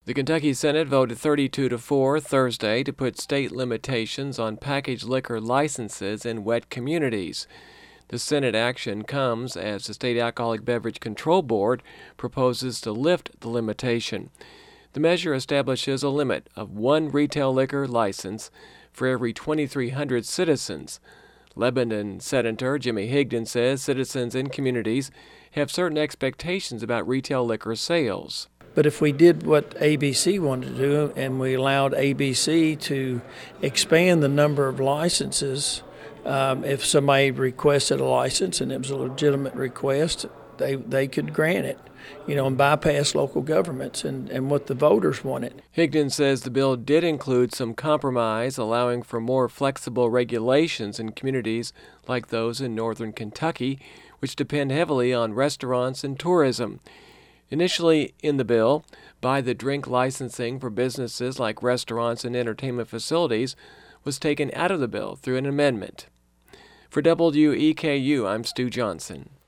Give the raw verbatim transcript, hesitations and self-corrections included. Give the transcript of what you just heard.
The Kentucky Senate voted thirty-two to four Thursday to put state limitations on packaged liquor licenses in wet communities. The Senate action comes as the State Alcoholic Beverage Control Board proposes to lift the limitation. The measure establishes a limit of one retail liquor license for every twenty-three hundred citizens. Lebanon Senator Jimmy Higdon says citizens in communities have certain expectations about retail liquor sales. But if we did what A B C wanted to do and we allowed A B C to expand the number of licenses, um, if somebody requested a license and it was a legitimate request, they they could grant it, you know, and bypass local governments and, and what the voters wanted. Higdon says the bill did include some compromise, allowing for more flexible regulations in communities like those in northern Kentucky, which depend heavily on restaurants and tourism. Initially in the bill, by-the-drink licensing for businesses like restaurants and entertainment facilities was taken out of the bill through an amendment. For W E K U, I'm Stu Johnson.